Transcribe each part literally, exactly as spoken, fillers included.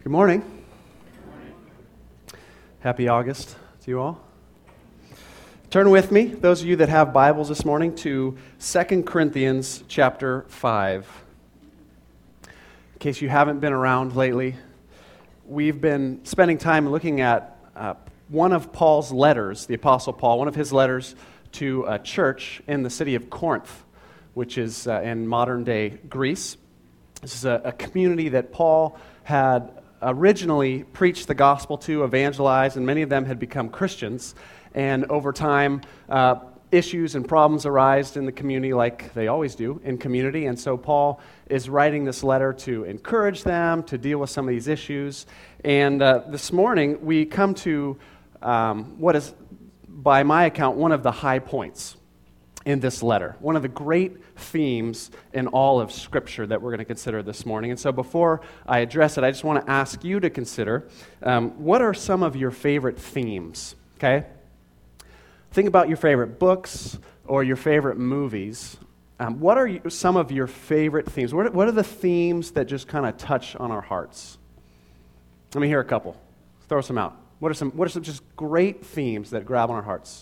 Good morning. Happy August to you all. Turn with me, those of you that have Bibles this morning, to Second Corinthians chapter five. In case you haven't been around lately, we've been spending time looking at uh, one of Paul's letters, the Apostle Paul, one of his letters to a church in the city of Corinth, which is uh, in modern-day Greece. This is a, a community that Paul had originally preached the gospel to, evangelized, and many of them had become Christians. And over time, uh, issues and problems arise in the community like they always do in community. And so Paul is writing this letter to encourage them, to deal with some of these issues. And uh, this morning, we come to um, what is, by my account, one of the high points in this letter, one of the great themes in all of Scripture that we're going to consider this morning. And so before I address it, I just want to ask you to consider, um, what are some of your favorite themes, okay? Think about your favorite books or your favorite movies. Um, what are you, some of your favorite themes? What are, what are the themes that just kind of touch on our hearts? Let me hear a couple. Throw some out. What are some, what are some just great themes that grab on our hearts?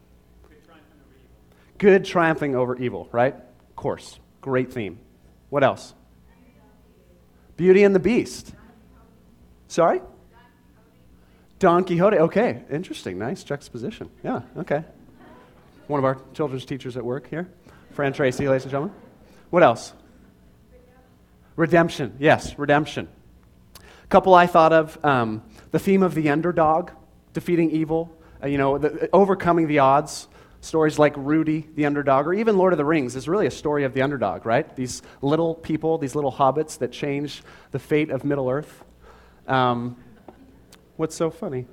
Good triumphing over evil, right? Of course. Great theme. What else? Beauty and the Beast. Sorry? Don Quixote. Okay. Interesting. Nice juxtaposition. Yeah. Okay. One of our children's teachers at work here. Fran Tracy, ladies and gentlemen. What else? Redemption. Yes, redemption. A couple I thought of. Um, the theme of the underdog, defeating evil, uh, you know, the, overcoming the odds. Stories like Rudy, the underdog, or even Lord of the Rings is really a story of the underdog, right? These little people, these little hobbits that change the fate of Middle-earth. Um, what's so funny?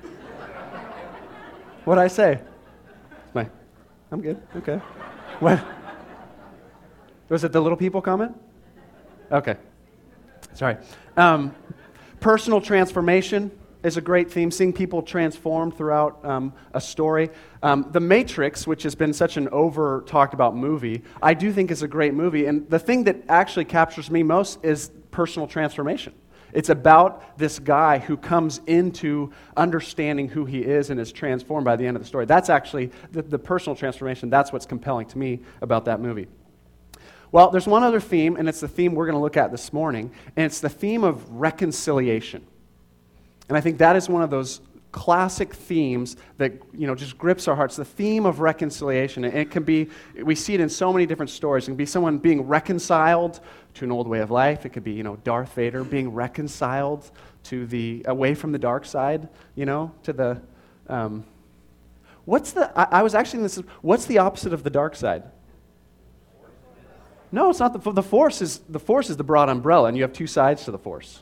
What'd I say? My, I'm good, okay. What? Was it the little people comment? Okay, sorry. Um, personal transformation is a great theme, seeing people transformed throughout um, a story. Um, The Matrix, which has been such an over-talked about movie, I do think is a great movie. And the thing that actually captures me most is personal transformation. It's about this guy who comes into understanding who he is and is transformed by the end of the story. That's actually the, the personal transformation. That's what's compelling to me about that movie. Well, there's one other theme, and it's the theme we're going to look at this morning, and it's the theme of reconciliation. And I think that is one of those classic themes that, you know, just grips our hearts, the theme of reconciliation. And it can be, we see it in so many different stories. It can be someone being reconciled to an old way of life. It could be, you know, Darth Vader being reconciled to the, away from the dark side, you know, to the, um, what's the, I, I was actually, this is, what's the opposite of the dark side? No, it's not the, the force is, the force is the broad umbrella, and you have two sides to the force.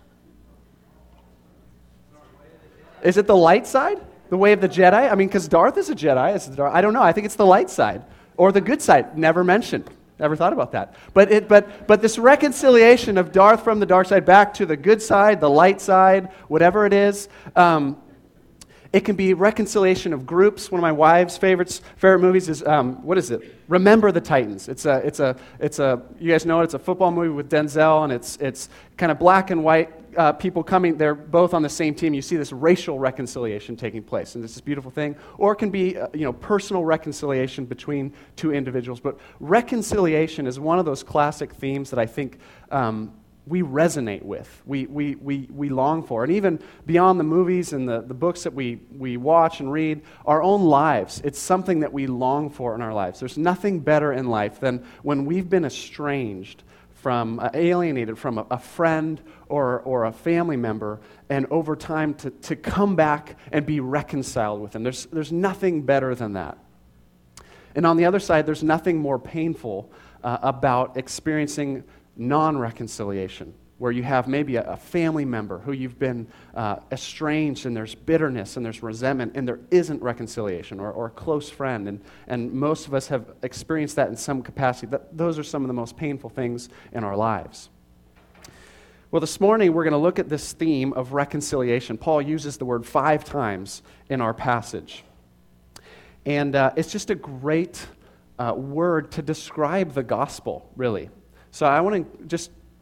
Is it the light side? The way of the Jedi? I mean, because Darth is a Jedi. It's the dark, I don't know. I think it's the light side. Or the good side. Never mentioned. Never thought about that. But it, but but this reconciliation of Darth from the dark side back to the good side, the light side, whatever it is, um, it can be reconciliation of groups. One of my wife's favorites, favorite movies is, um, what is it? Remember the Titans. It's a, it's a, it's a. You guys know it. It's a football movie with Denzel, and it's it's kind of black and white uh, people coming. They're both on the same team. You see this racial reconciliation taking place, and it's this beautiful thing. Or it can be, uh, you know, personal reconciliation between two individuals. But reconciliation is one of those classic themes that I think Um, we resonate with, we we we we long for. And even beyond the movies and the, the books that we, we watch and read, our own lives, it's something that we long for in our lives. There's nothing better in life than when we've been estranged from, uh, alienated from a, a friend or or a family member, and over time to, to come back and be reconciled with them. There's, there's nothing better than that. And on the other side, there's nothing more painful uh, about experiencing non-reconciliation, where you have maybe a, a family member who you've been uh, estranged, and there's bitterness and there's resentment, and there isn't reconciliation, or, or a close friend, and, and most of us have experienced that in some capacity. That, those are some of the most painful things in our lives. Well, this morning we're going to look at this theme of reconciliation. Paul uses the word five times in our passage, and uh, it's just a great uh, word to describe the gospel, really. So I want to just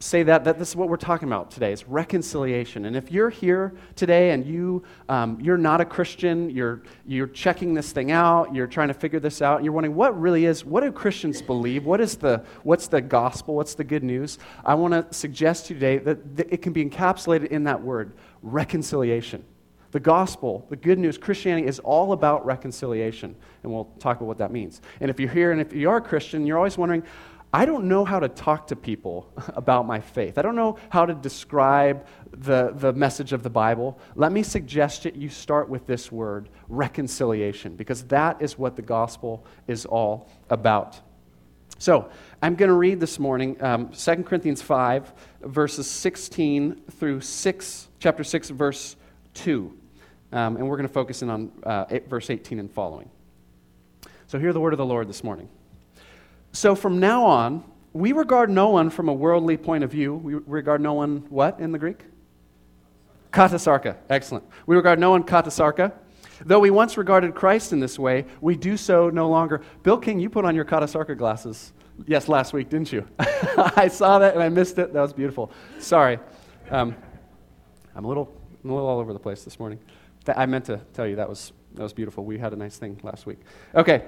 say that, that this is what we're talking about today, is reconciliation. And if you're here today and you, um, you're not a Christian, you're, you're checking this thing out, you're trying to figure this out, and you're wondering what really is, what do Christians believe? What is the, what's the gospel? What's the good news? I want to suggest to you today that, that it can be encapsulated in that word, reconciliation. The gospel, the good news, Christianity is all about reconciliation. And we'll talk about what that means. And if you're here and if you are a Christian, you're always wondering, I don't know how to talk to people about my faith. I don't know how to describe the, the message of the Bible. Let me suggest that you start with this word, reconciliation, because that is what the gospel is all about. So, I'm going to read this morning um, Second Corinthians five, verses sixteen through six, chapter six, verse two. Um, and we're going to focus in on uh, eight, verse eighteen and following. So hear the word of the Lord this morning. So from now on, we regard no one from a worldly point of view. We regard no one, what in the Greek? Katasarka. Excellent. We regard no one katasarka. Though we once regarded Christ in this way, we do so no longer. Bill King, you put on your katasarka glasses, yes, last week, didn't you? I saw that and I missed it. That was beautiful. Sorry. Um, I'm a little, I'm a little all over the place this morning. I meant to tell you that was that was beautiful. We had a nice thing last week. Okay.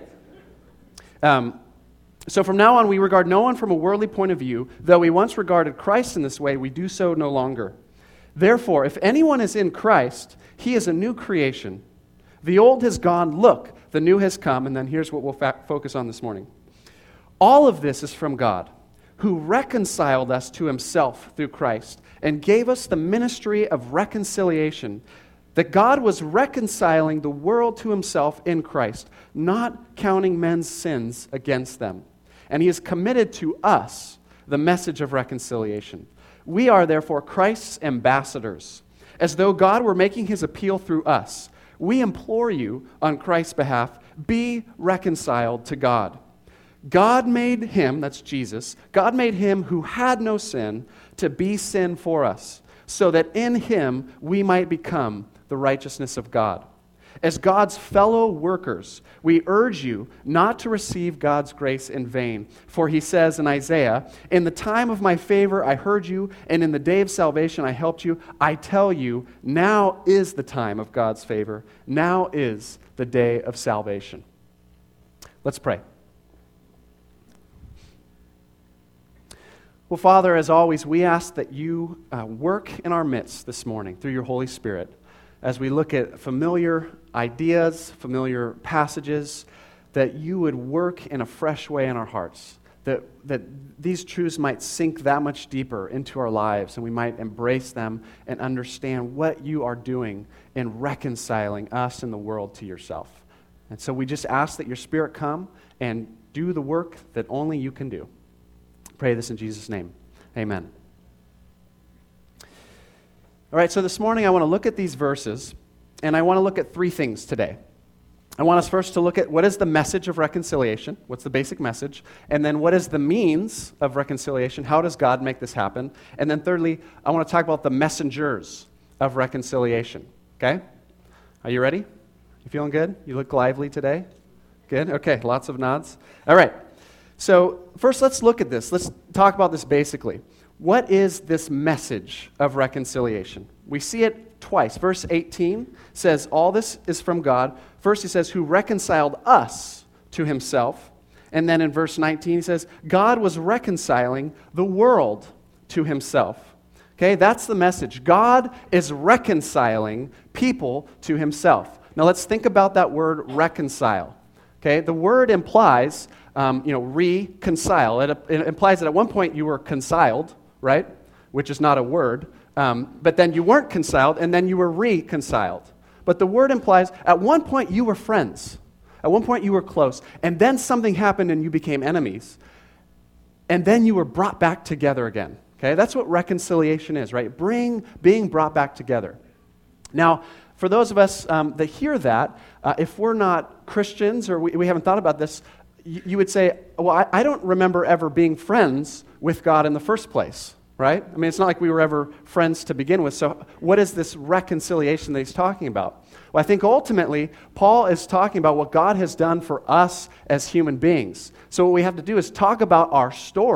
Um, So from now on, we regard no one from a worldly point of view. Though we once regarded Christ in this way, we do so no longer. Therefore, if anyone is in Christ, he is a new creation. The old has gone, look, the new has come, and then here's what we'll fa- focus on this morning. All of this is from God, who reconciled us to himself through Christ and gave us the ministry of reconciliation, that God was reconciling the world to himself in Christ, not counting men's sins against them. And he has committed to us the message of reconciliation. We are therefore Christ's ambassadors, as though God were making his appeal through us. We implore you on Christ's behalf, be reconciled to God. God made him, that's Jesus, God made him who had no sin to be sin for us, so that in him we might become the righteousness of God. As God's fellow workers, we urge you not to receive God's grace in vain. For he says in Isaiah, in the time of my favor I heard you, and in the day of salvation I helped you. I tell you, now is the time of God's favor. Now is the day of salvation. Let's pray. Well, Father, as always, we ask that you uh, work in our midst this morning through your Holy Spirit as we look at familiar ideas, familiar passages, that you would work in a fresh way in our hearts, that, that these truths might sink that much deeper into our lives, and we might embrace them and understand what you are doing in reconciling us and the world to yourself. And so we just ask that your Spirit come and do the work that only you can do. Pray this in Jesus' name. Amen. All right, so this morning I want to look at these verses, and I want to look at three things today. I want us first to look at what is the message of reconciliation, what's the basic message, and then what is the means of reconciliation, how does God make this happen, and then thirdly, I want to talk about the messengers of reconciliation, okay? Are you ready? You feeling good? You look lively today? Good? Okay, lots of nods. All right, so first let's look at this. Let's talk about this basically. What is this message of reconciliation? We see it twice. Verse eighteen says, all this is from God. First he says, who reconciled us to himself. And then in verse nineteen he says, God was reconciling the world to himself. Okay, that's the message. God is reconciling people to himself. Now let's think about that word reconcile. Okay, the word implies, um, you know, reconcile. It, it implies that at one point you were conciled, right? Which is not a word. Um, but then you weren't conciled, and then you were reconciled. But the word implies at one point you were friends. At one point you were close. And then something happened and you became enemies. And then you were brought back together again. Okay, that's what reconciliation is, right? Bring, being brought back together. Now, for those of us um, that hear that, uh, if we're not Christians or we, we haven't thought about this, you, you would say, well, I, I don't remember ever being friends with God in the first place, right? I mean, it's not like we were ever friends to begin with. So what is this reconciliation that he's talking about? Well, I think ultimately, Paul is talking about what God has done for us as human beings. So what we have to do is talk about our story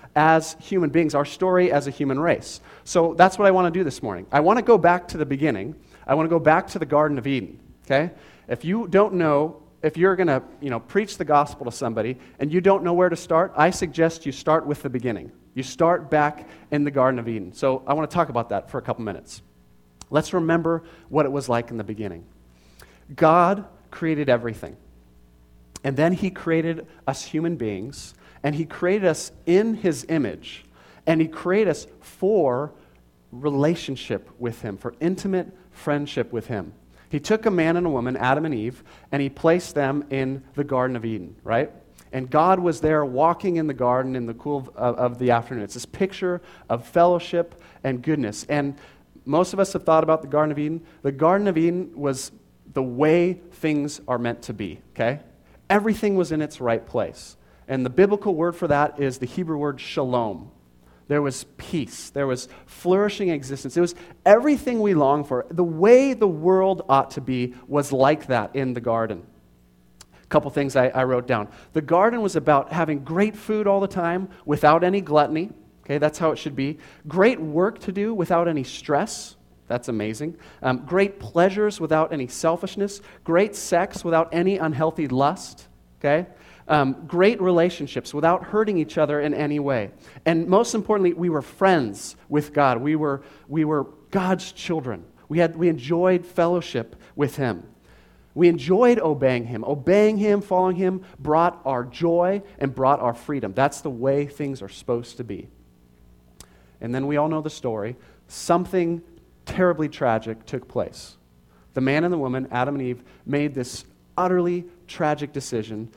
as human beings, our story as a human race. So that's what I want to do this morning. I want to go back to the beginning. I want to go back to the Garden of Eden, okay? If you don't know, if you're going to, you know, preach the gospel to somebody and you don't know where to start, I suggest you start with the beginning. You start back in the Garden of Eden. So I want to talk about that for a couple minutes. Let's remember what it was like in the beginning. God created everything. And then he created us human beings, and he created us in his image, and he created us for relationship with him, for intimate friendship with him. He took a man and a woman, Adam and Eve, and he placed them in the Garden of Eden, right? And God was there walking in the garden in the cool of, of the afternoon. It's this picture of fellowship and goodness. And most of us have thought about the Garden of Eden. The Garden of Eden was the way things are meant to be, okay? Everything was in its right place. And the biblical word for that is the Hebrew word shalom. There was peace. There was flourishing existence. It was everything we long for. The way the world ought to be was like that in the garden. A couple things I, I wrote down. The garden was about having great food all the time without any gluttony. Okay, that's how it should be. Great work to do without any stress. That's amazing. Um, great pleasures without any selfishness. Great sex without any unhealthy lust. Okay? Um, great relationships without hurting each other in any way. And most importantly, we were friends with God. We were, we were God's children. We had, we enjoyed fellowship with him. We enjoyed obeying him. Obeying him, following him, brought our joy and brought our freedom. That's the way things are supposed to be. And then we all know the story. Something terribly tragic took place. The man and the woman, Adam and Eve, made this utterly tragic decision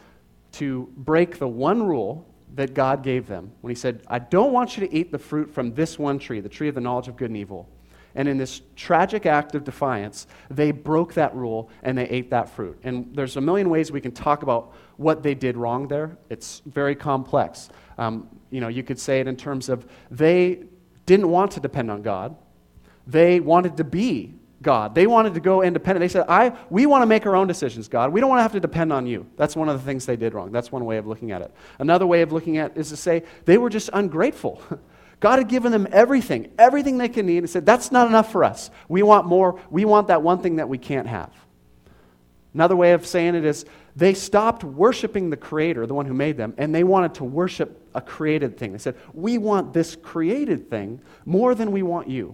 to break the one rule that God gave them when he said, I don't want you to eat the fruit from this one tree, the tree of the knowledge of good and evil. And in this tragic act of defiance, they broke that rule and they ate that fruit. And there's a million ways we can talk about what they did wrong there. It's very complex. Um, you know, you could say it in terms of they didn't want to depend on God. They wanted to be God. They wanted to go independent. They said, "I, we want to make our own decisions, God. We don't want to have to depend on you." That's one of the things they did wrong. That's one way of looking at it. Another way of looking at it is to say they were just ungrateful. God had given them everything, everything they could need, and said, that's not enough for us. We want more. We want that one thing that we can't have. Another way of saying it is they stopped worshiping the Creator, the one who made them, and they wanted to worship a created thing. They said, we want this created thing more than we want you.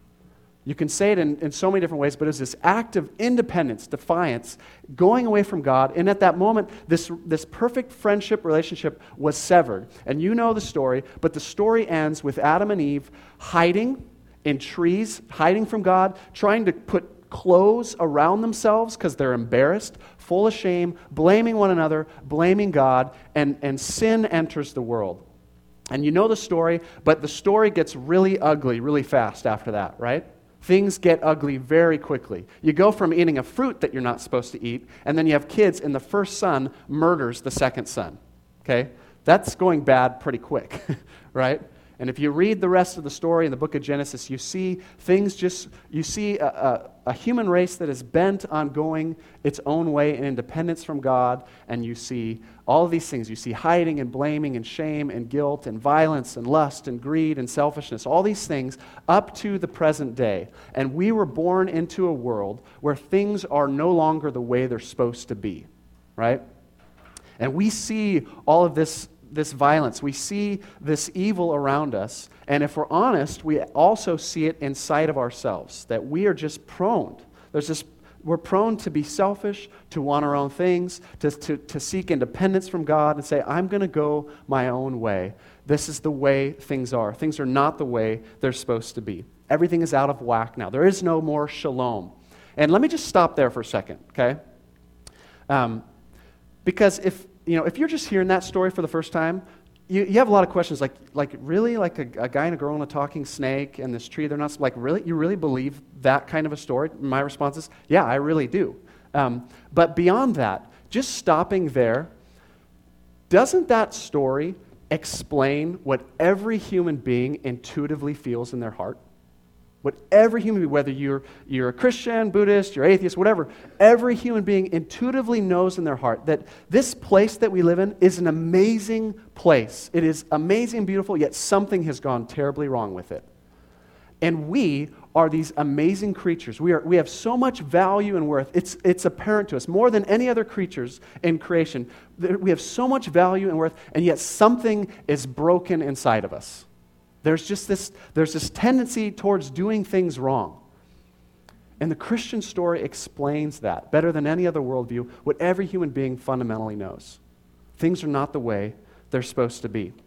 You can say it in, in so many different ways, but it's this act of independence, defiance, going away from God. And at that moment, this, this perfect friendship relationship was severed. And you know the story, but the story ends with Adam and Eve hiding in trees, hiding from God, trying to put clothes around themselves because they're embarrassed, full of shame, blaming one another, blaming God, and, and sin enters the world. And you know the story, but the story gets really ugly really fast after that, right? Things get ugly very quickly. You go from eating a fruit that you're not supposed to eat, and then you have kids, and the first son murders the second son. Okay? That's going bad pretty quick, right? And if you read the rest of the story in the book of Genesis, you see things just, you see a, a, a human race that is bent on going its own way in independence from God, and you see all of these things. You see hiding and blaming and shame and guilt and violence and lust and greed and selfishness, all these things up to the present day. And we were born into a world where things are no longer the way they're supposed to be, right? And we see all of this this violence. We see this evil around us. And if we're honest, we also see it inside of ourselves, that we are just prone. There's this, we're prone to be selfish, to want our own things, to, to, to seek independence from God and say, I'm going to go my own way. This is the way things are. Things are not the way they're supposed to be. Everything is out of whack now. There is no more shalom. And let me just stop there for a second, okay? Um, because if You know, if you're just hearing that story for the first time, you, you have a lot of questions like, like really? Like a, a guy and a girl and a talking snake and this tree, they're not, like, really? You really believe that kind of a story? My response is, yeah, I really do. Um, but beyond that, just stopping there, doesn't that story explain what every human being intuitively feels in their heart? What every human being, whether you're, you're a Christian, Buddhist, you're atheist, whatever, every human being intuitively knows in their heart that this place that we live in is an amazing place. It is amazing and beautiful, yet something has gone terribly wrong with it. And we are these amazing creatures. We, are, we have so much value and worth. It's, it's apparent to us, more than any other creatures in creation. We have so much value and worth, and yet something is broken inside of us. There's just this, there's this tendency towards doing things wrong. And the Christian story explains that better than any other worldview, what every human being fundamentally knows. Things are not the way they're supposed to be.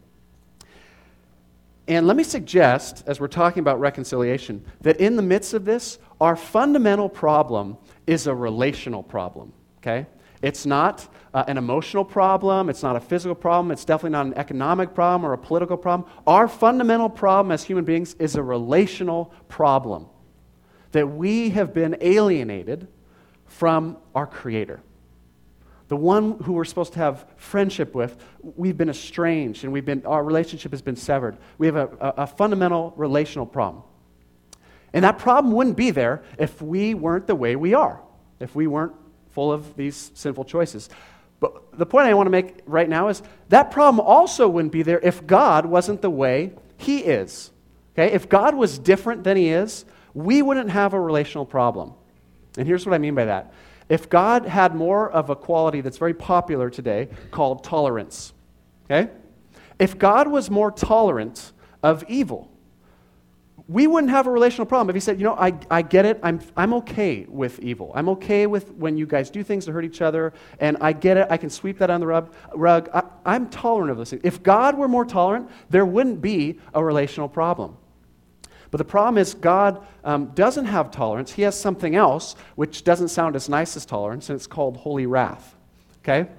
And let me suggest, as we're talking about reconciliation, that in the midst of this, our fundamental problem is a relational problem, okay? It's not uh, an emotional problem. It's not a physical problem. It's definitely not an economic problem or a political problem. Our fundamental problem as human beings is a relational problem, that we have been alienated from our Creator. The one who we're supposed to have friendship with, we've been estranged, and we've been, our relationship has been severed. We have a, a, a fundamental relational problem. And that problem wouldn't be there if we weren't the way we are, if we weren't full of these sinful choices. But the point I want to make right now is that problem also wouldn't be there if God wasn't the way He is. Okay? If God was different than He is, we wouldn't have a relational problem. And here's what I mean by that. If God had more of a quality that's very popular today called tolerance, okay? If God was more tolerant of evil, we wouldn't have a relational problem. If He said, you know, I, I get it, I'm, I'm okay with evil. I'm okay with when you guys do things to hurt each other, and I get it, I can sweep that on the rug. rug. I, I'm tolerant of those things. If God were more tolerant, there wouldn't be a relational problem. But the problem is God um, doesn't have tolerance. He has something else which doesn't sound as nice as tolerance, and it's called holy wrath. Okay?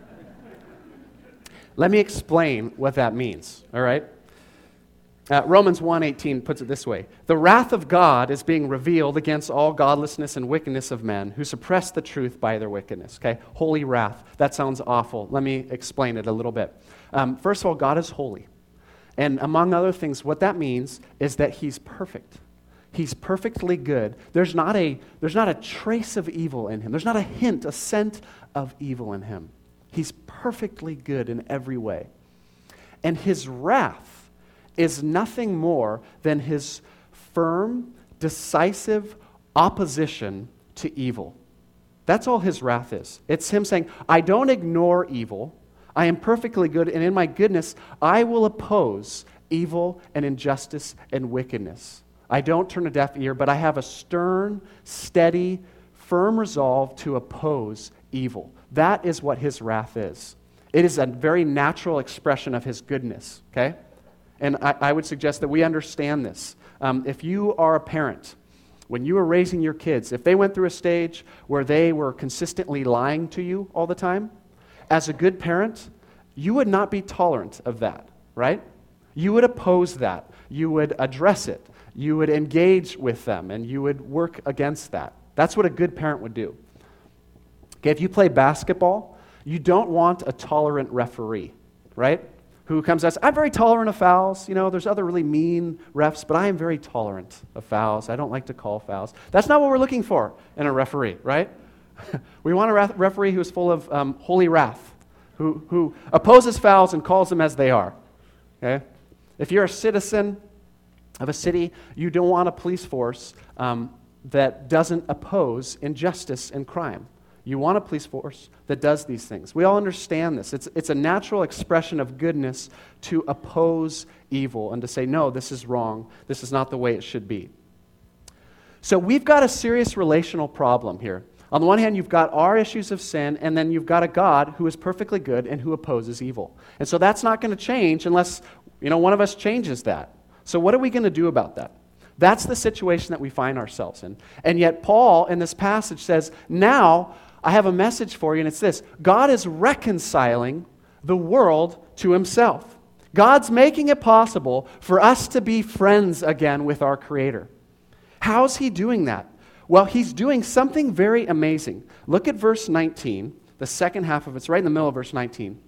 Let me explain what that means, all right? Uh, Romans one eighteen puts it this way. The wrath of God is being revealed against all godlessness and wickedness of men who suppress the truth by their wickedness. Okay? Holy wrath. That sounds awful. Let me explain it a little bit. Um, first of all, God is holy. And among other things, what that means is that He's perfect. He's perfectly good. There's not a, there's not a trace of evil in Him. There's not a hint, a scent of evil in Him. He's perfectly good in every way. And His wrath is nothing more than His firm, decisive opposition to evil. That's all His wrath is. It's Him saying, I don't ignore evil. I am perfectly good, and in my goodness, I will oppose evil and injustice and wickedness. I don't turn a deaf ear, but I have a stern, steady, firm resolve to oppose evil. That is what His wrath is. It is a very natural expression of His goodness, okay? And I, I would suggest that we understand this. Um, if you are a parent, when you were raising your kids, if they went through a stage where they were consistently lying to you all the time, as a good parent, you would not be tolerant of that, right? You would oppose that. You would address it. You would engage with them, and you would work against that. That's what a good parent would do. Okay, if you play basketball, you don't want a tolerant referee, right? Who comes and says, I'm very tolerant of fouls. You know, there's other really mean refs, but I am very tolerant of fouls. I don't like to call fouls. That's not what we're looking for in a referee, right? We want a referee who is full of um, holy wrath, who, who opposes fouls and calls them as they are. Okay? If you're a citizen of a city, you don't want a police force um, that doesn't oppose injustice and crime. You want a police force that does these things. We all understand this. It's, it's a natural expression of goodness to oppose evil and to say, no, this is wrong. This is not the way it should be. So we've got a serious relational problem here. On the one hand, you've got our issues of sin, and then you've got a God who is perfectly good and who opposes evil. And so that's not going to change unless, you know, one of us changes that. So what are we going to do about that? That's the situation that we find ourselves in. And yet Paul, in this passage, says, now I have a message for you, and it's this. God is reconciling the world to Himself. God's making it possible for us to be friends again with our Creator. How's He doing that? Well, He's doing something very amazing. Look at verse nineteen, the second half of it. It's right in the middle of verse nineteen.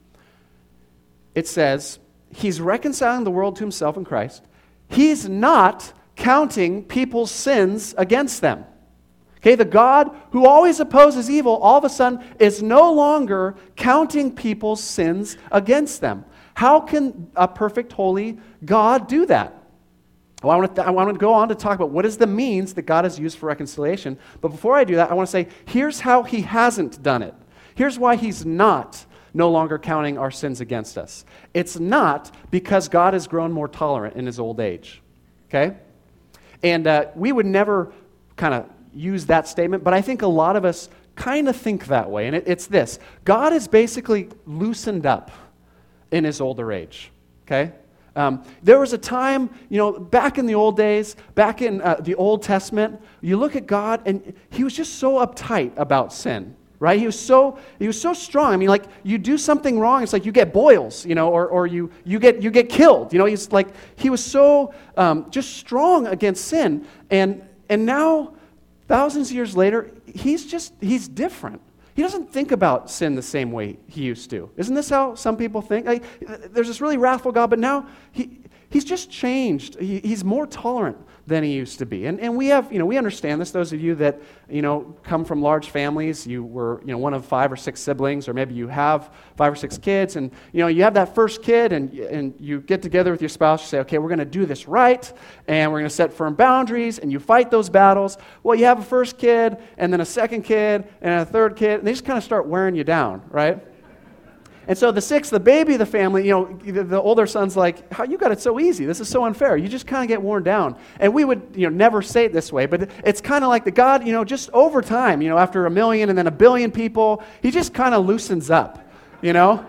It says, He's reconciling the world to Himself in Christ. He's not counting people's sins against them. Okay, the God who always opposes evil, all of a sudden is no longer counting people's sins against them. How can a perfect, holy God do that? Well, I want, to, I want to go on to talk about what is the means that God has used for reconciliation. But before I do that, I want to say, here's how he hasn't done it. Here's why he's not no longer counting our sins against us. It's not because God has grown more tolerant in his old age. Okay? And uh, we would never kind of use that statement, but I think a lot of us kind of think that way. And it, it's this. God is basically loosened up in his older age. Okay? Um, there was a time, you know, back in the old days, back in uh, the Old Testament, you look at God and he was just so uptight about sin, right? He was so he was so strong. I mean, like, you do something wrong, it's like you get boils, you know, or or you you get you get killed. You know, he's like he was so um, just strong against sin, and and now thousands of years later, he's just he's different. He doesn't think about sin the same way he used to. Isn't this how some people think? Like, there's this really wrathful God, but now he he's just changed. He, he's more tolerant than he used to be. And and we have, you know, we understand this. Those of you that, you know, come from large families, you were, you know, one of five or six siblings, or maybe you have five or six kids, and, you know, you have that first kid, and and you get together with your spouse, you say, okay, we're going to do this right, and we're going to set firm boundaries, and you fight those battles. Well, you have a first kid, and then a second kid, and a third kid, and they just kind of start wearing you down, right? And so the sixth, the baby of the family, you know, the, the older son's like, "How you got it so easy? This is so unfair." You just kind of get worn down. And we would, you know, never say it this way, but it's kind of like the God, you know, just over time, you know, after a million and then a billion people, he just kind of loosens up, you know.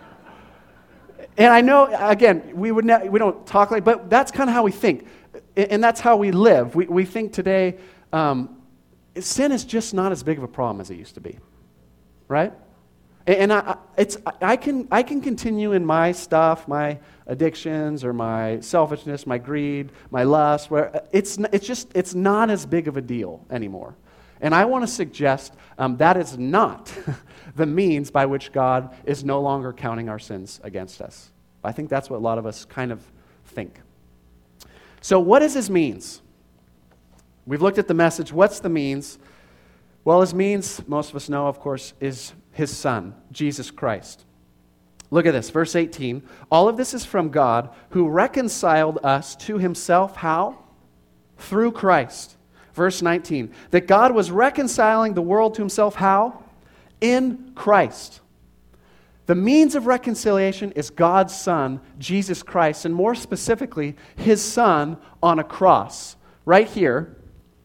And I know, again, we would ne- we don't talk like, but that's kind of how we think, and that's how we live. We we think today, um, sin is just not as big of a problem as it used to be, right? And I, it's I can I can continue in my stuff, my addictions, or my selfishness, my greed, my lust. Where it's it's just it's not as big of a deal anymore. And I want to suggest um, that is not the means by which God is no longer counting our sins against us. I think that's what a lot of us kind of think. So, what is his means? We've looked at the message. What's the means? Well, his means, most of us know, of course, is his Son, Jesus Christ. Look at this, verse eighteen. All of this is from God, who reconciled us to himself, how? Through Christ. Verse nineteen. That God was reconciling the world to himself, how? In Christ. The means of reconciliation is God's Son, Jesus Christ, and more specifically, his Son on a cross. Right here.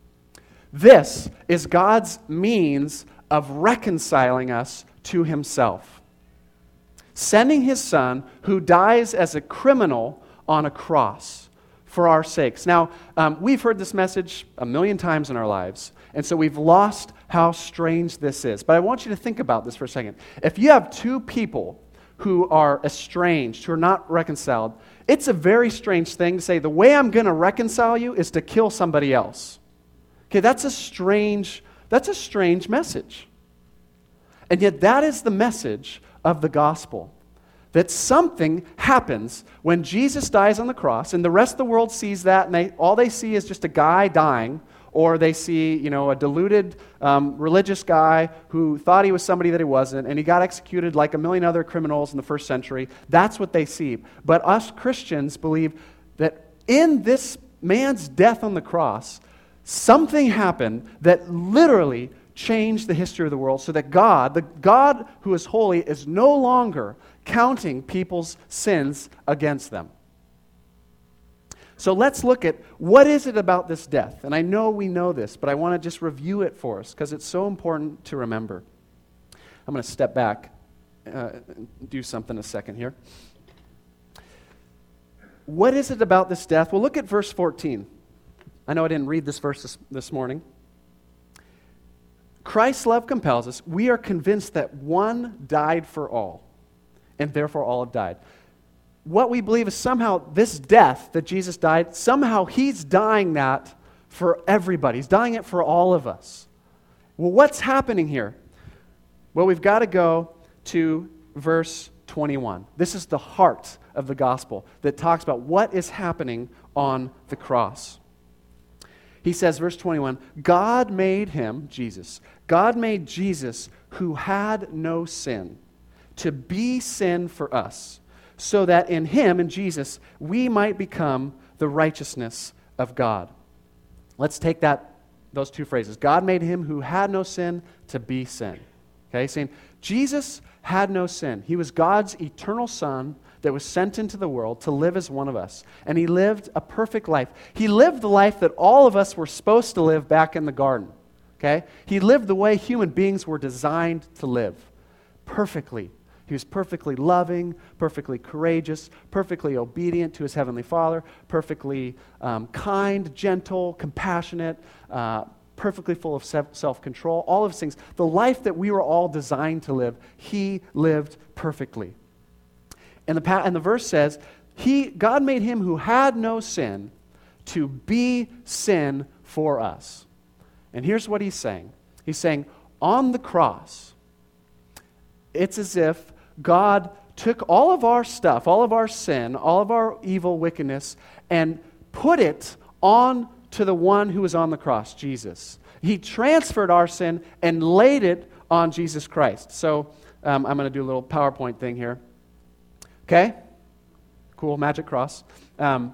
This is God's means of reconciling us to himself. Sending his Son, who dies as a criminal on a cross for our sakes. Now, um, we've heard this message a million times in our lives, and so we've lost how strange this is. But I want you to think about this for a second. If you have two people who are estranged, who are not reconciled, it's a very strange thing to say, the way I'm going to reconcile you is to kill somebody else. Okay, that's a strange, that's a strange message. And yet that is the message of the gospel. That something happens when Jesus dies on the cross, and the rest of the world sees that, and they, all they see is just a guy dying, or they see, you know, a deluded um, religious guy who thought he was somebody that he wasn't, and he got executed like a million other criminals in the first century. That's what they see. But us Christians believe that in this man's death on the cross, something happened that literally changed the history of the world, so that God, the God who is holy, is no longer counting people's sins against them. So let's look at what is it about this death. And I know we know this, but I want to just review it for us because it's so important to remember. I'm going to step back, uh, do something a second here. What is it about this death? Well, look at verse fourteen. I know I didn't read this verse this, this morning. Christ's love compels us. We are convinced that one died for all, and therefore all have died. What we believe is somehow this death that Jesus died, somehow he's dying that for everybody. He's dying it for all of us. Well, what's happening here? Well, we've got to go to verse twenty-one. This is the heart of the gospel that talks about what is happening on the cross. He says, verse twenty-one, God made him, Jesus, God made Jesus who had no sin to be sin for us, so that in him, in Jesus, we might become the righteousness of God. Let's take that, those two phrases. God made him who had no sin to be sin. Okay, saying Jesus had no sin. He was God's eternal Son that was sent into the world to live as one of us. And he lived a perfect life. He lived the life that all of us were supposed to live back in the garden. Okay? He lived the way human beings were designed to live. Perfectly. He was perfectly loving, perfectly courageous, perfectly obedient to his heavenly Father, perfectly um, kind, gentle, compassionate, uh, perfectly full of self-control, all of these things. The life that we were all designed to live, he lived perfectly. And the, pa- and the verse says, he, God made him who had no sin to be sin for us. And here's what he's saying. He's saying, on the cross, it's as if God took all of our stuff, all of our sin, all of our evil wickedness, and put it on to the one who was on the cross, Jesus. He transferred our sin and laid it on Jesus Christ. So um, I'm going to do a little PowerPoint thing here. Okay? Cool, magic cross. Um,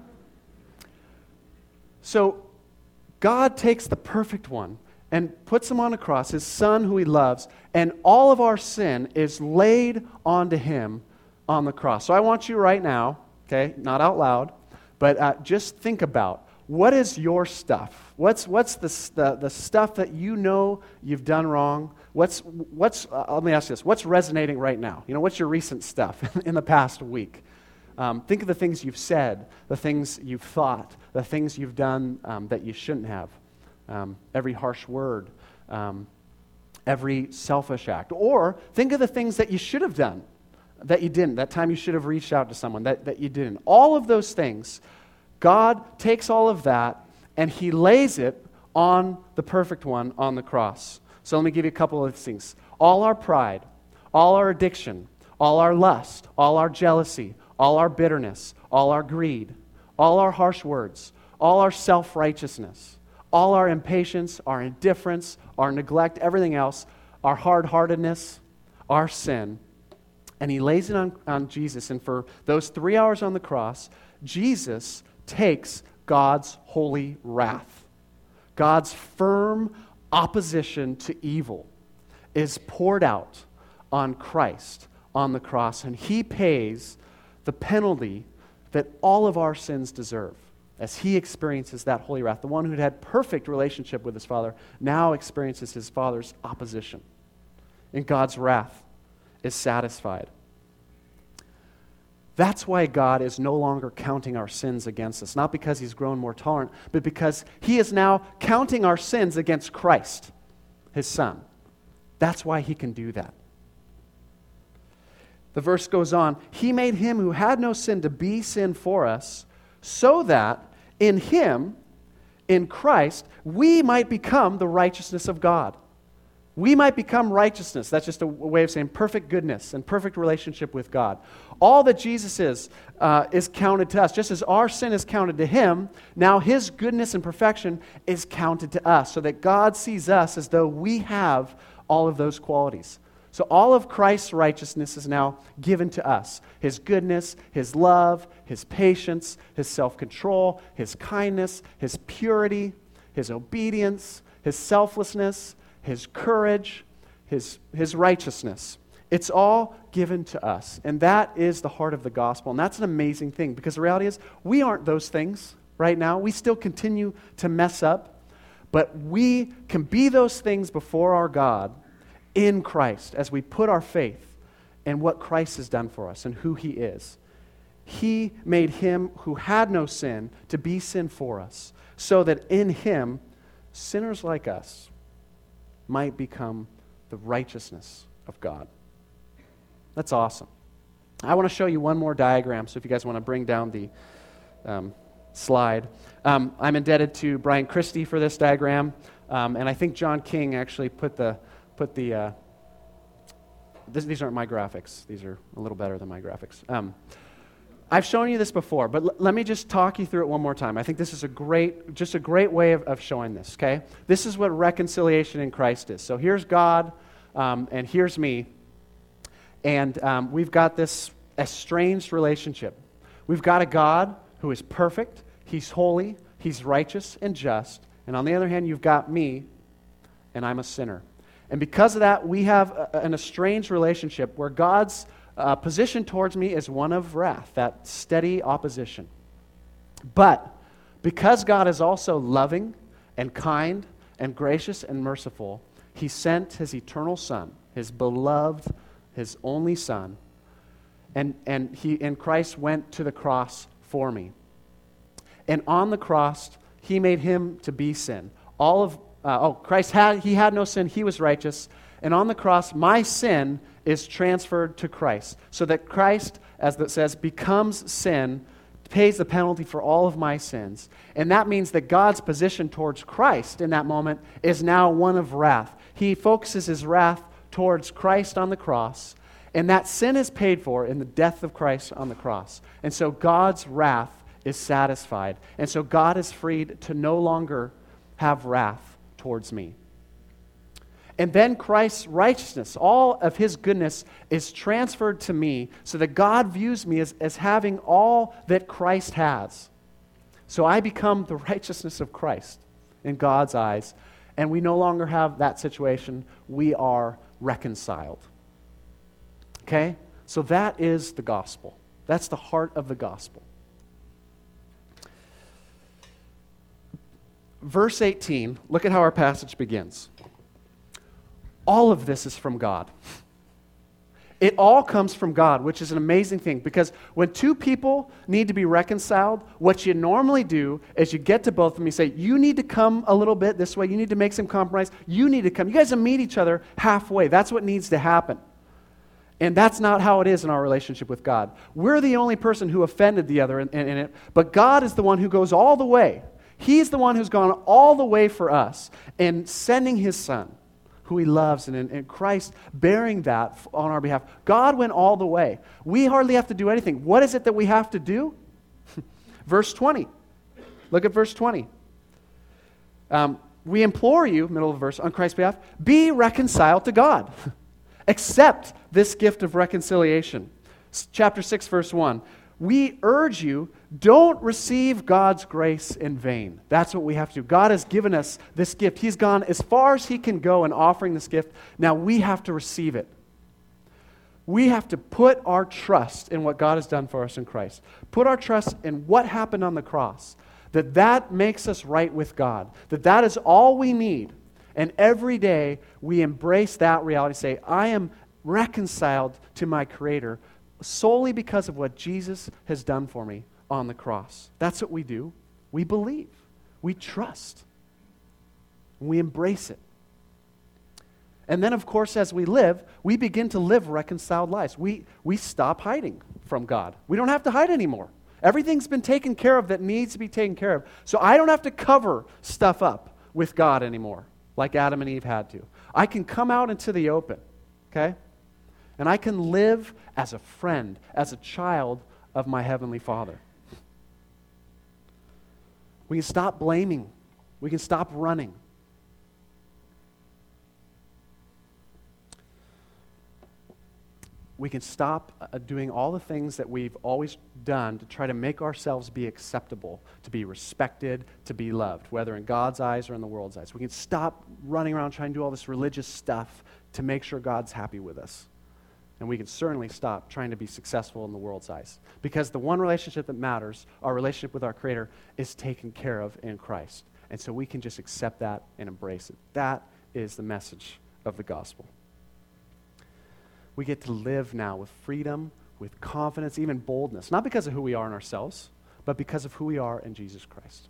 so God takes the perfect one and puts him on a cross, his Son who he loves, and all of our sin is laid onto him on the cross. So I want you right now, okay, not out loud, but uh, just think about, what is your stuff? What's what's the, the the stuff that you know you've done wrong? What's what's uh, let me ask you this: what's resonating right now? You know, what's your recent stuff in the past week? Um, think of the things you've said, the things you've thought, the things you've done um, that you shouldn't have. Um, every harsh word, um, every selfish act, or think of the things that you should have done that you didn't. That time you should have reached out to someone that that you didn't. All of those things. God takes all of that and he lays it on the perfect one on the cross. So let me give you a couple of things. All our pride, all our addiction, all our lust, all our jealousy, all our bitterness, all our greed, all our harsh words, all our self-righteousness, all our impatience, our indifference, our neglect, everything else, our hard-heartedness, our sin. And he lays it on, on Jesus. And for those three hours on the cross, Jesus takes God's holy wrath. God's firm opposition to evil is poured out on Christ on the cross, and he pays the penalty that all of our sins deserve as he experiences that holy wrath. The one who had had perfect relationship with his Father now experiences his Father's opposition, and God's wrath is satisfied. That's why God is no longer counting our sins against us. Not because he's grown more tolerant, but because he is now counting our sins against Christ, his Son. That's why he can do that. The verse goes on, he made him who had no sin to be sin for us, so that in him, in Christ, we might become the righteousness of God. We might become righteousness. That's just a way of saying perfect goodness and perfect relationship with God. All that Jesus is, uh, is counted to us. Just as our sin is counted to him, now his goodness and perfection is counted to us, so that God sees us as though we have all of those qualities. So all of Christ's righteousness is now given to us. His goodness, his love, his patience, his self-control, his kindness, his purity, his obedience, his selflessness, his courage, his, his righteousness. It's all given to us. And that is the heart of the gospel. And that's an amazing thing, because the reality is we aren't those things right now. We still continue to mess up. But we can be those things before our God in Christ as we put our faith in what Christ has done for us and who he is. He made him who had no sin to be sin for us, so that in him, sinners like us might become the righteousness of God. That's awesome. I want to show you one more diagram, so if you guys want to bring down the um, slide. Um, I'm indebted to Brian Christie for this diagram, um, and I think John King actually put the, put the uh, this, these aren't my graphics. These are a little better than my graphics. Um, I've shown you this before, but l- let me just talk you through it one more time. I think this is a great, just a great way of, of showing this, okay? This is what reconciliation in Christ is. So here's God, um, and here's me, and um, we've got this estranged relationship. We've got a God who is perfect, He's holy, He's righteous and just, and on the other hand, you've got me, and I'm a sinner. And because of that, we have a, an estranged relationship where God's uh, position towards me is one of wrath, that steady opposition. But because God is also loving and kind and gracious and merciful, He sent His eternal Son, His beloved, His only Son, and, and, he, and Christ went to the cross for me. And on the cross, He made Him to be sin. All of Uh, oh, Christ had, He had no sin, He was righteous. And on the cross, my sin is transferred to Christ. So that Christ, as it says, becomes sin, pays the penalty for all of my sins. And that means that God's position towards Christ in that moment is now one of wrath. He focuses His wrath towards Christ on the cross. And that sin is paid for in the death of Christ on the cross. And so God's wrath is satisfied. And so God is freed to no longer have wrath towards me. And then Christ's righteousness, all of His goodness, is transferred to me so that God views me as, as having all that Christ has. So I become the righteousness of Christ in God's eyes, and we no longer have that situation. We are reconciled. Okay? So that is the gospel. That's the heart of the gospel. Verse eighteen, look at how our passage begins. All of this is from God. It all comes from God, which is an amazing thing, because when two people need to be reconciled, what you normally do is you get to both of them, you say, you need to come a little bit this way, you need to make some compromise, you need to come. You guys will meet each other halfway. That's what needs to happen. And that's not how it is in our relationship with God. We're the only person who offended the other in, in, in it, but God is the one who goes all the way. He's the one who's gone all the way for us in sending His Son, who He loves, and, and Christ bearing that on our behalf. God went all the way. We hardly have to do anything. What is it that we have to do? Verse twenty. Look at verse twenty. Um, we implore you, middle of the verse, on Christ's behalf, be reconciled to God. Accept this gift of reconciliation. Chapter six, verse one. We urge you, don't receive God's grace in vain. That's what we have to do. God has given us this gift. He's gone as far as He can go in offering this gift. Now we have to receive it. We have to put our trust in what God has done for us in Christ. Put our trust in what happened on the cross. That that makes us right with God. That that is all we need. And every day we embrace that reality. Say, I am reconciled to my Creator solely because of what Jesus has done for me on the cross. That's what we do. We believe. We trust. We embrace it. And then, of course, as we live, we begin to live reconciled lives. We, we stop hiding from God. We don't have to hide anymore. Everything's been taken care of that needs to be taken care of. So I don't have to cover stuff up with God anymore, like Adam and Eve had to. I can come out into the open, okay? And I can live as a friend, as a child of my Heavenly Father. We can stop blaming. We can stop running. We can stop uh, doing all the things that we've always done to try to make ourselves be acceptable, to be respected, to be loved, whether in God's eyes or in the world's eyes. We can stop running around trying to do all this religious stuff to make sure God's happy with us. And we can certainly stop trying to be successful in the world's eyes. Because the one relationship that matters, our relationship with our Creator, is taken care of in Christ. And so we can just accept that and embrace it. That is the message of the gospel. We get to live now with freedom, with confidence, even boldness. Not because of who we are in ourselves, but because of who we are in Jesus Christ.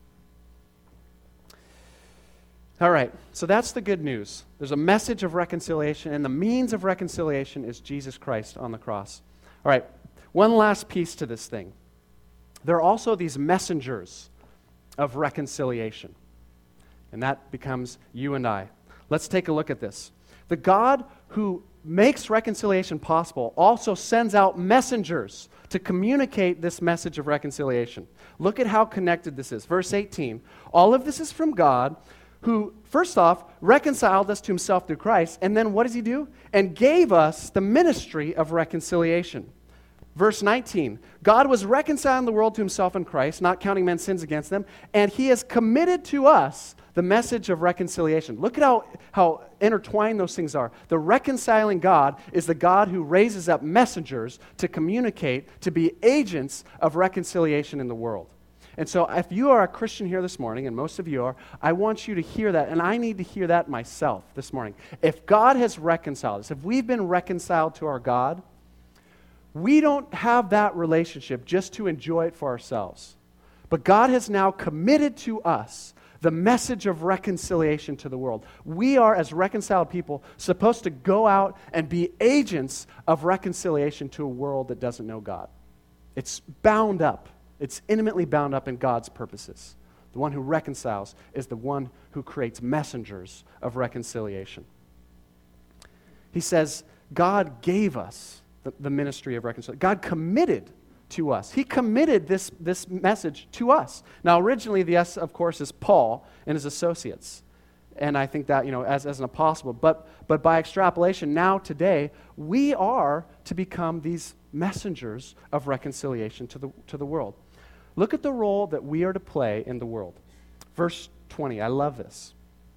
All right, so that's the good news. There's a message of reconciliation, and the means of reconciliation is Jesus Christ on the cross. All right, one last piece to this thing. There are also these messengers of reconciliation, and that becomes you and I. Let's take a look at this. The God who makes reconciliation possible also sends out messengers to communicate this message of reconciliation. Look at how connected this is. Verse eighteen, all of this is from God, who, first off, reconciled us to himself through Christ, and then what does he do? And gave us the ministry of reconciliation. Verse nineteen, God was reconciling the world to himself in Christ, not counting men's sins against them, and he has committed to us the message of reconciliation. Look at how, how intertwined those things are. The reconciling God is the God who raises up messengers to communicate, to be agents of reconciliation in the world. And so if you are a Christian here this morning, and most of you are, I want you to hear that, and I need to hear that myself this morning. If God has reconciled us, if we've been reconciled to our God, we don't have that relationship just to enjoy it for ourselves. But God has now committed to us the message of reconciliation to the world. We are, as reconciled people, supposed to go out and be agents of reconciliation to a world that doesn't know God. It's bound up. It's intimately bound up in God's purposes. The one who reconciles is the one who creates messengers of reconciliation. He says, God gave us the, the ministry of reconciliation. God committed to us. He committed this, this message to us. Now, originally, the S, of course, is Paul and his associates. And I think that, you know, as, as an apostle. But, but by extrapolation, now, today, we are to become these messengers of reconciliation to the, to the world. Look at the role that we are to play in the world. Verse twenty, I love this.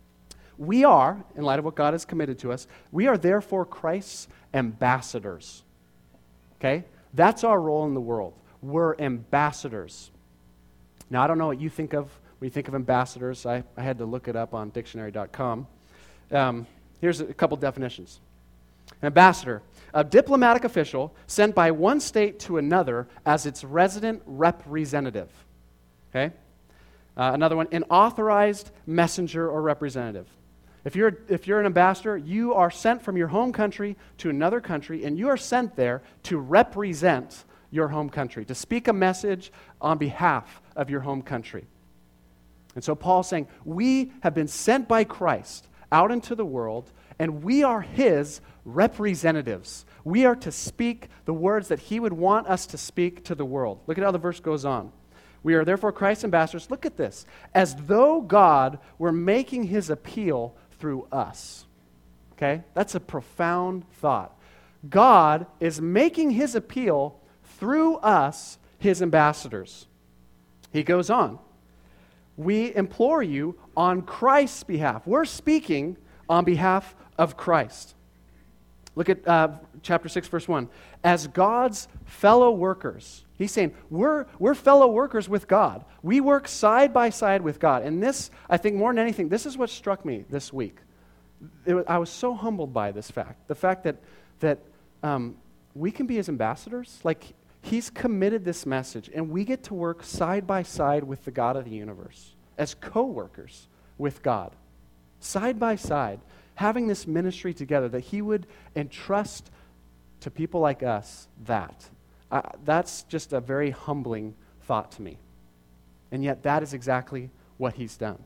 We are, in light of what God has committed to us, we are therefore Christ's ambassadors. Okay? That's our role in the world. We're ambassadors. Now, I don't know what you think of when you think of ambassadors. I, I had to look it up on dictionary dot com. Um, here's a couple definitions. An ambassador, a diplomatic official sent by one state to another as its resident representative. Okay? Uh, another one, an authorized messenger or representative. If you're, if you're an ambassador, you are sent from your home country to another country, and you are sent there to represent your home country, to speak a message on behalf of your home country. And so Paul's saying, we have been sent by Christ out into the world, and we are his representatives. We are to speak the words that he would want us to speak to the world. Look at how the verse goes on. We are therefore Christ's ambassadors. Look at this. As though God were making his appeal through us. Okay? That's a profound thought. God is making his appeal through us, his ambassadors. He goes on. We implore you on Christ's behalf. We're speaking on behalf of Christ. Look at uh, chapter six, verse one. As God's fellow workers. He's saying, we're, we're fellow workers with God. We work side by side with God. And this, I think more than anything, this is what struck me this week. It was, I was so humbled by this fact. The fact that, that um, we can be his ambassadors. Like, he's committed this message, and we get to work side by side with the God of the universe, as co-workers with God. Side by side, having this ministry together, that he would entrust to people like us that. Uh, that's just a very humbling thought to me. And yet that is exactly what he's done.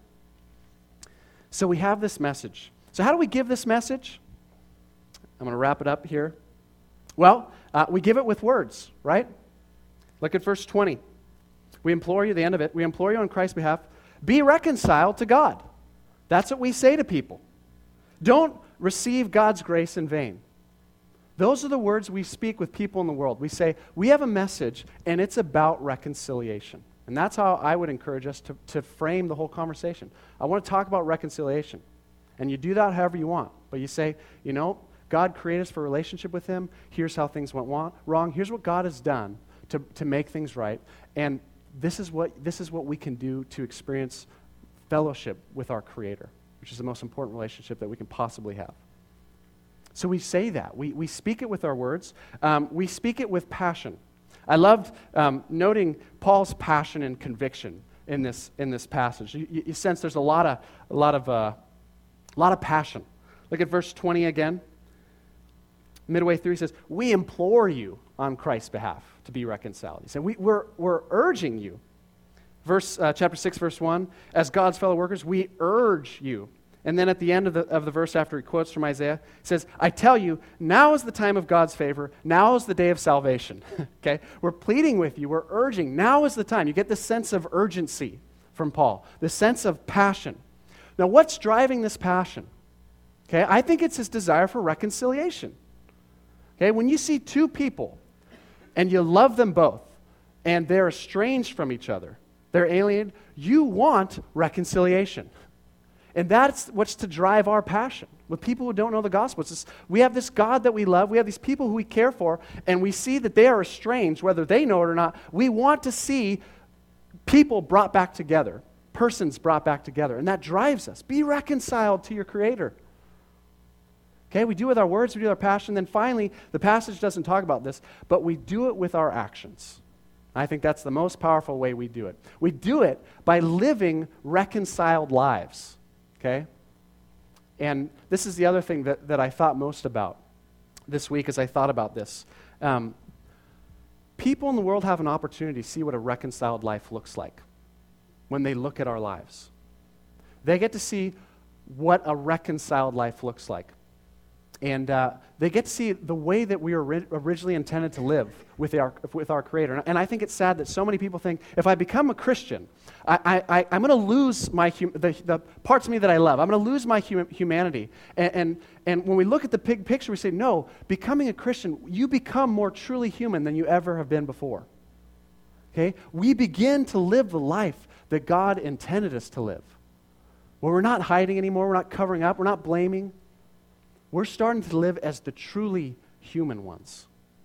So we have this message. So how do we give this message? I'm going to wrap it up here. Well, uh, we give it with words, right? Look at verse twenty. We implore you, the end of it, we implore you on Christ's behalf, be reconciled to God. That's what we say to people. Don't receive God's grace in vain. Those are the words we speak with people in the world. We say, we have a message, and it's about reconciliation. And that's how I would encourage us to, to frame the whole conversation. I want to talk about reconciliation. And you do that however you want. But you say, you know, God created us for a relationship with him. Here's how things went wrong. Here's what God has done to, to make things right. And this is what this is what we can do to experience fellowship with our Creator, which is the most important relationship that we can possibly have. So we say that. We, we speak it with our words. Um, we speak it with passion. I loved um, noting Paul's passion and conviction in this in this passage. You, you sense there's a lot of a lot of uh, a lot of passion. Look at verse twenty again. Midway through, he says, "We implore you on Christ's behalf to be reconciled." He said, we, "We're we're urging you." Verse uh, chapter six, verse one. As God's fellow workers, we urge you. And then at the end of the, of the verse after he quotes from Isaiah, he says, I tell you, now is the time of God's favor. Now is the day of salvation. Okay? We're pleading with you. We're urging. Now is the time. You get this sense of urgency from Paul, this sense of passion. Now, what's driving this passion? Okay? I think it's his desire for reconciliation. Okay? When you see two people and you love them both and they're estranged from each other, they're alienated, you want reconciliation. And that's what's to drive our passion with people who don't know the gospel. It's just, we have this God that we love. We have these people who we care for, and we see that they are estranged, whether they know it or not. We want to see people brought back together, persons brought back together, and that drives us. Be reconciled to your Creator. Okay, we do it with our words, we do it with our passion. Then finally, the passage doesn't talk about this, but we do it with our actions. I think that's the most powerful way we do it. We do it by living reconciled lives. Okay? And this is the other thing that, that I thought most about this week as I thought about this. Um, people in the world have an opportunity to see what a reconciled life looks like when they look at our lives. They get to see what a reconciled life looks like. And uh, they get to see the way that we were ri- originally intended to live with our, with our Creator. And I think it's sad that so many people think, if I become a Christian, I, I, I'm going to lose my hum- the, the parts of me that I love. I'm going to lose my hum- humanity. And, and, and when we look at the big picture, we say, no, becoming a Christian, you become more truly human than you ever have been before. Okay? We begin to live the life that God intended us to live. Where we're not hiding anymore, we're not covering up, we're not blaming. We're starting to live as the truly human ones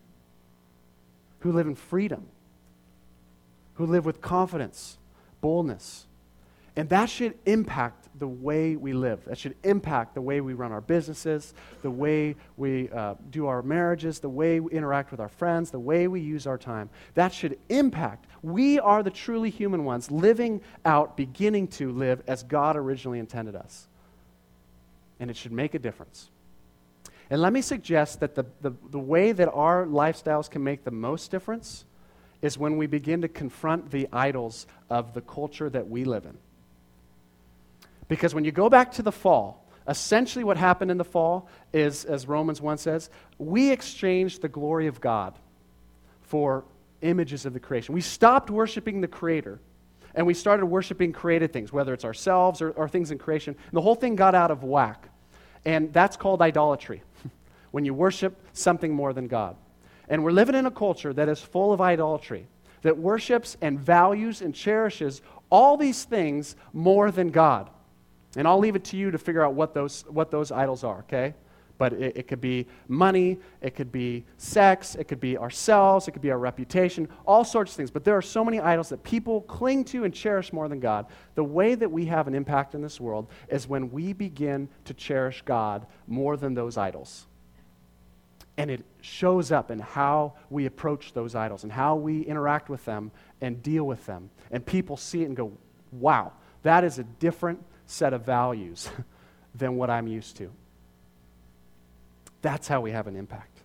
who live in freedom, who live with confidence, boldness. And that should impact the way we live. That should impact the way we run our businesses, the way we uh, do our marriages, the way we interact with our friends, the way we use our time. That should impact. We are the truly human ones living out, beginning to live as God originally intended us. And it should make a difference. And let me suggest that the, the, the way that our lifestyles can make the most difference is when we begin to confront the idols of the culture that we live in. Because when you go back to the fall, essentially what happened in the fall is, as Romans one says, we exchanged the glory of God for images of the creation. We stopped worshiping the Creator, and we started worshiping created things, whether it's ourselves or, or things in creation. And the whole thing got out of whack. And that's called idolatry, when you worship something more than God. And we're living in a culture that is full of idolatry, that worships and values and cherishes all these things more than God. And I'll leave it to you to figure out what those, what those idols are, okay? But it, it could be money, it could be sex, it could be ourselves, it could be our reputation, all sorts of things. But there are so many idols that people cling to and cherish more than God. The way that we have an impact in this world is when we begin to cherish God more than those idols. And it shows up in how we approach those idols and how we interact with them and deal with them. And people see it and go, wow, that is a different set of values than what I'm used to. That's how we have an impact.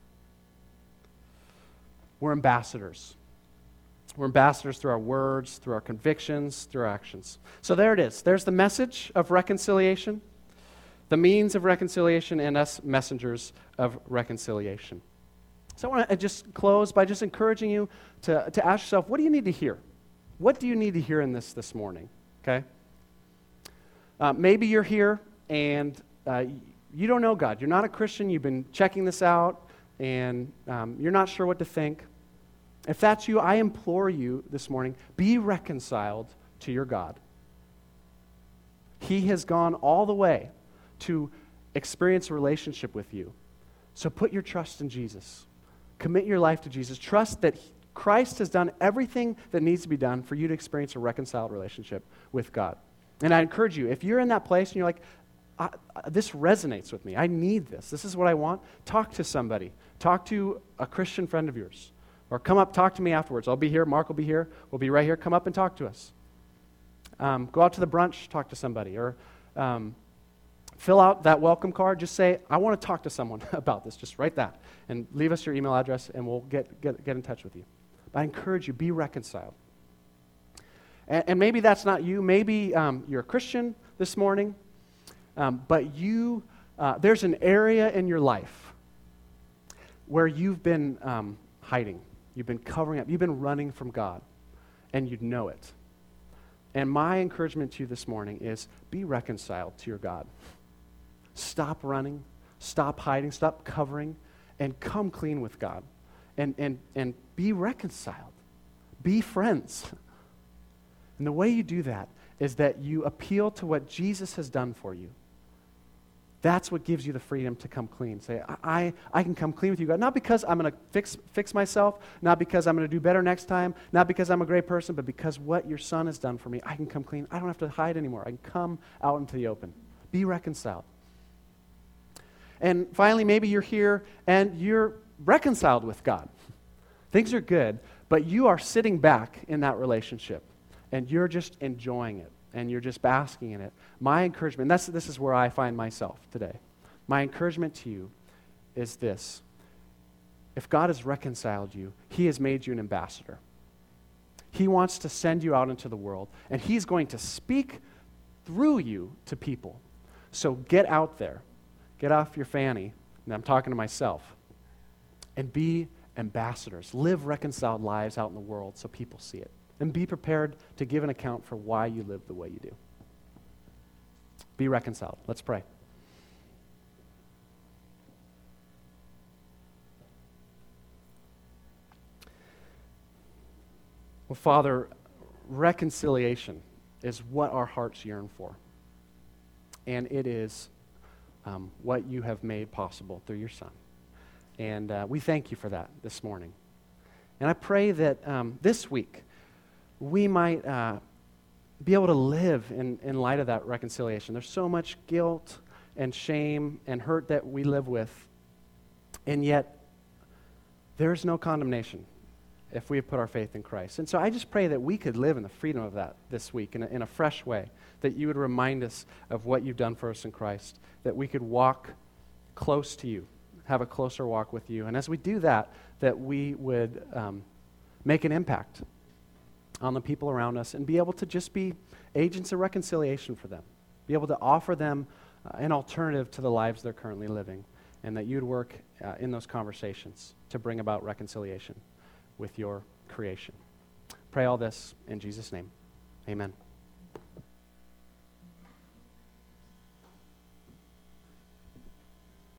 We're ambassadors. We're ambassadors through our words, through our convictions, through our actions. So there it is. There's the message of reconciliation, the means of reconciliation, and us messengers of reconciliation. So I want to just close by just encouraging you to, to ask yourself, what do you need to hear? What do you need to hear in this this morning? Okay? Uh, maybe you're here and uh, you don't know God. You're not a Christian. You've been checking this out, and um, you're not sure what to think. If that's you, I implore you this morning, be reconciled to your God. He has gone all the way to experience a relationship with you. So put your trust in Jesus. Commit your life to Jesus. Trust that Christ has done everything that needs to be done for you to experience a reconciled relationship with God. And I encourage you, if you're in that place and you're like, I, I, this resonates with me. I need this. This is what I want. Talk to somebody. Talk to a Christian friend of yours. Or come up, talk to me afterwards. I'll be here. Mark will be here. We'll be right here. Come up and talk to us. Um, go out to the brunch, talk to somebody. Or um, fill out that welcome card. Just say, I want to talk to someone about this. Just write that. And leave us your email address, and we'll get, get, get in touch with you. But I encourage you, be reconciled. And, and maybe that's not you. Maybe um, you're a Christian this morning. um, but you, uh, there's an area in your life where you've been um, hiding, you've been covering up, you've been running from God, and you know it. And my encouragement to you this morning is be reconciled to your God. Stop running, stop hiding, stop covering, and come clean with God. And, and, and be reconciled. Be friends. And the way you do that is that you appeal to what Jesus has done for you. That's what gives you the freedom to come clean. Say, I, I can come clean with you, God. Not because I'm going to fix fix myself, not because I'm going to do better next time, not because I'm a great person, but because what your Son has done for me, I can come clean. I don't have to hide anymore. I can come out into the open. Be reconciled. And finally, maybe you're here and you're reconciled with God. Things are good, but you are sitting back in that relationship, and you're just enjoying it. And you're just basking in it. My encouragement, and that's, this is where I find myself today. My encouragement to you is this. If God has reconciled you, He has made you an ambassador. He wants to send you out into the world, and He's going to speak through you to people. So get out there. Get off your fanny, and I'm talking to myself, and be ambassadors. Live reconciled lives out in the world so people see it. And be prepared to give an account for why you live the way you do. Be reconciled. Let's pray. Well, Father, reconciliation is what our hearts yearn for. And it is um, what you have made possible through your Son. And uh, we thank you for that this morning. And I pray that um, this week, we might uh, be able to live in, in light of that reconciliation. There's so much guilt and shame and hurt that we live with, and yet there's no condemnation if we have put our faith in Christ. And so I just pray that we could live in the freedom of that this week in a, in a fresh way, that you would remind us of what you've done for us in Christ, that we could walk close to you, have a closer walk with you. And as we do that, that we would um, make an impact on the people around us and be able to just be agents of reconciliation for them, be able to offer them uh, an alternative to the lives they're currently living, and that you'd work uh, in those conversations to bring about reconciliation with your creation. Pray all this in Jesus' name. Amen.